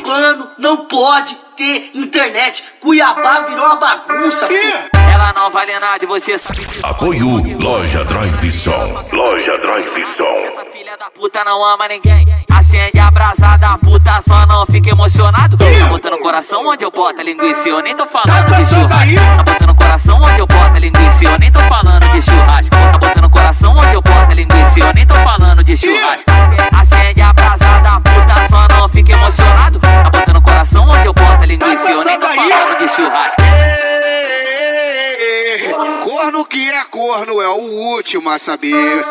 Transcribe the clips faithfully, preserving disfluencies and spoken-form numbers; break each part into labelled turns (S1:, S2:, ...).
S1: Mano, não pode ter internet. Cuiabá virou uma bagunça, pô.
S2: Ela não vale nada e você sabe disso.
S3: Apoio Loja Drive Sol. Loja Drive Sol.
S2: Essa filha da puta não ama ninguém. Acende a brasa da puta, só não fica emocionado. Tá botando no coração onde eu boto a linguiça, eu nem tô falando de churrasco. Tá botando no coração onde eu boto a linguiça, eu nem tô falando de churrasco. Tá botando no coração onde eu boto a linguiça, eu nem tô falando de churrasco. Acende a brasa da puta, só não fica emocionado. Tá botando no coração onde eu boto a linguiça, eu nem tô falando de churrasco.
S4: Corno que é corno é o último a saber.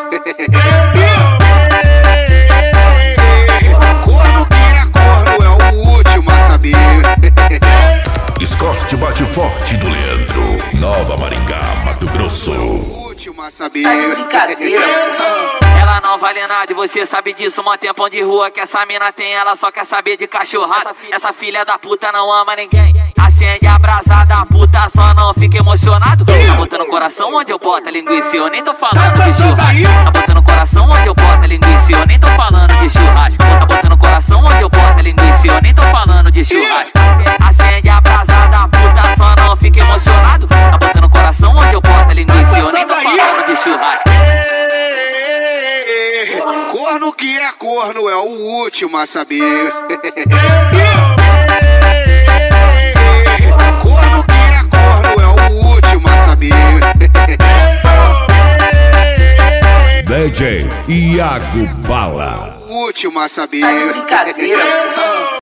S4: Corno que é corno é o último a saber.
S3: Escorte bate forte do Leandro. Nova Maringá, Mato Grosso.
S4: O último a saber.
S1: Tá de brincadeira, pô.
S2: Ela não vale nada e você sabe disso. Mó tempão de rua que essa mina tem, ela só quer saber de cachorrada. Essa filha da puta não ama ninguém. Acende a brasa da puta, só não fica emocionado. Tá botando no coração onde eu boto a linguiça, eu nem tô falando de churrasco. Tá botando no coração onde eu boto a linguiça, eu nem tô falando de churrasco. Tá botando no coração onde eu boto a linguiça, eu nem tô falando de churrasco. Acende a brasa da puta, só não fica emocionado. Tá botando no coração onde eu boto a linguiça, eu nem tô falando de churrasco.
S4: Corno que é corno é o último a saber. Corno que é corno é o último a saber.
S3: D J Iago Bala.
S4: O último a saber.
S1: Tá de brincadeira, pô.